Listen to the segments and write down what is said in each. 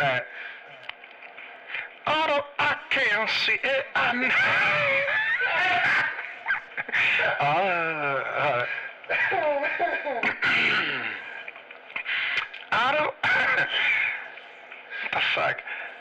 Although I can't see it, I know. I don't. The fuck?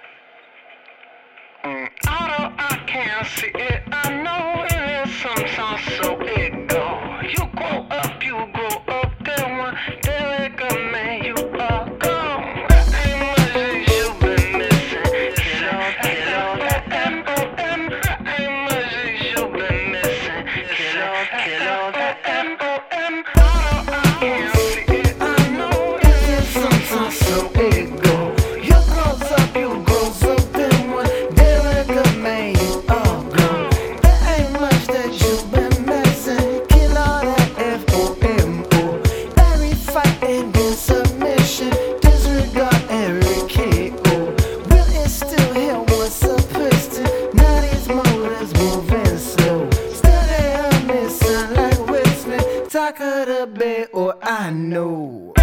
Although I can't see it, I know it is some song, so it go. You grow up, then one day like a man, you are gone. Ain't much that you've been missing. Kill all that M.O.M. Ain't much that you've been missing. Kill all that M.O.M. Although I can't see it, I know it is some song, so it go. You grows up, then one day like a man, you are gone. There ain't much that you've been missing. Kill all that F-O-M-O. Every fight and in submission, disregard every K.O. Will it still hear what's a piston? Now these motors moving slow. Still they are missing like whistling. Talk of the bay, or I know.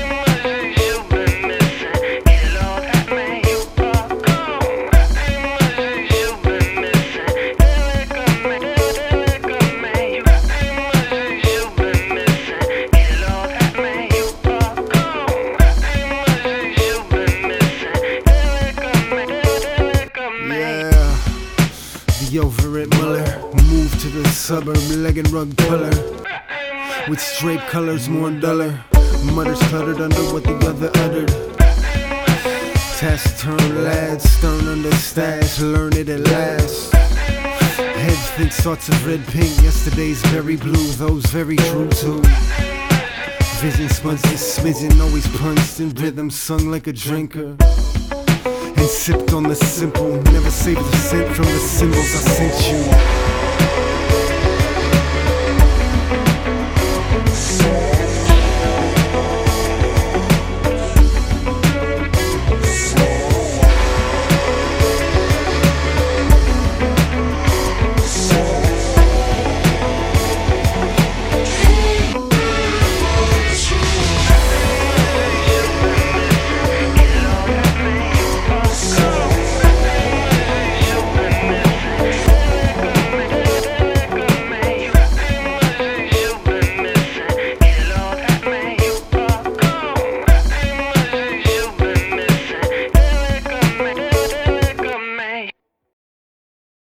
The over at Muller, moved to the suburb, leg and rug puller, with straight colors more duller, mutters cluttered under what the other uttered. Taciturn lads, stern under stash, learn it at last. Head thinks thoughts of red, pink, yesterday's very blue, those very true too. Vision spuds to smidgen, always punched in rhythm, sung like a drinker. And sipped on the simple, never saved a cent from the symbols I sent you.